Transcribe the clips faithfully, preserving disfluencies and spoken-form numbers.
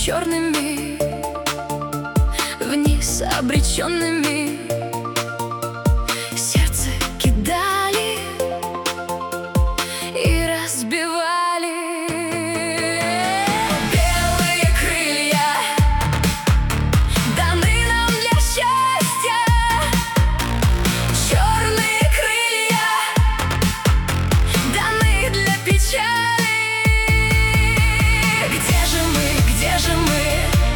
черными, вниз обреченными. Сердце кидали и разбивали. Белые крылья даны нам для счастья, черные крылья даны для печали. Где же мы, где же мы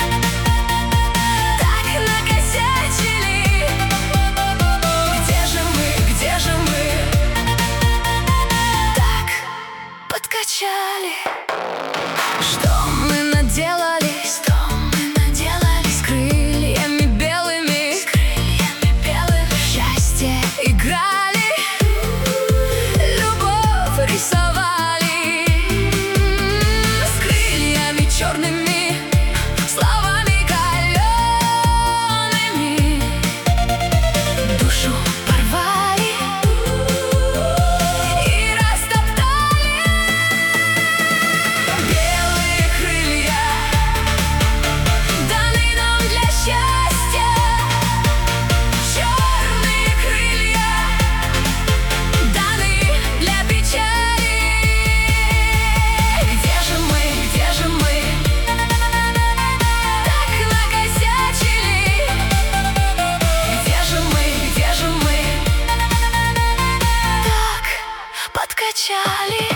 так накосячили? Где же мы, где же мы так подкачали? Что мы наделали, что мы наделали с крыльями белыми, с крыльями белыми. Счастье играли, любовь рисовали, с крыльями черными, словами калеными. Душу порвали и растоптали. Белые крылья даны нам для счастья, черные крылья даны для печали. Где же мы, где же мы так накосячили? Где же мы, где же мы так подкачали?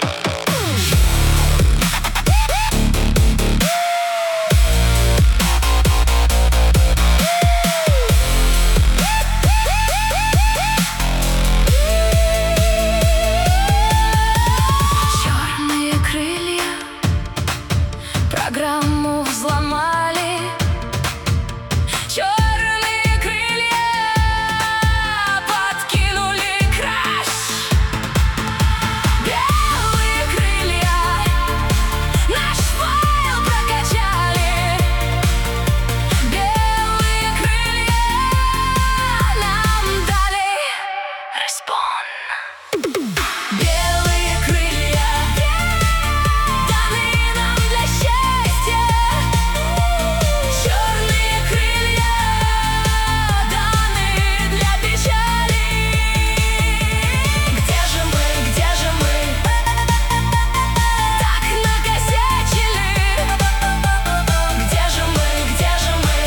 Черные крылья программу взломали, черные крылья подкинули краш. Белые крылья наш файл прокачали, белые крылья нам дали респон. Белые крылья даны нам для счастья, черные крылья даны для печали. Где же мы, где же мы так накосячили? Где же мы, где же мы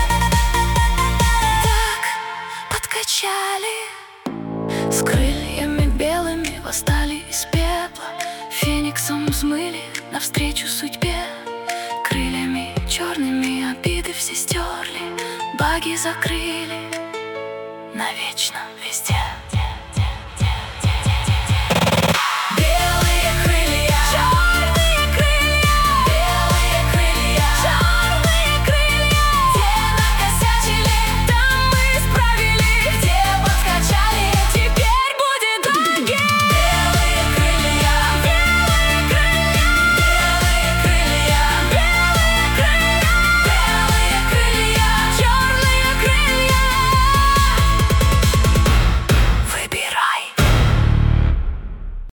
так подкачали? С крыльями белыми восстали из пепла, фениксом взмыли навстречу судьбе. Крыльями черными обиды все стерли, баги закрыли навечно везде.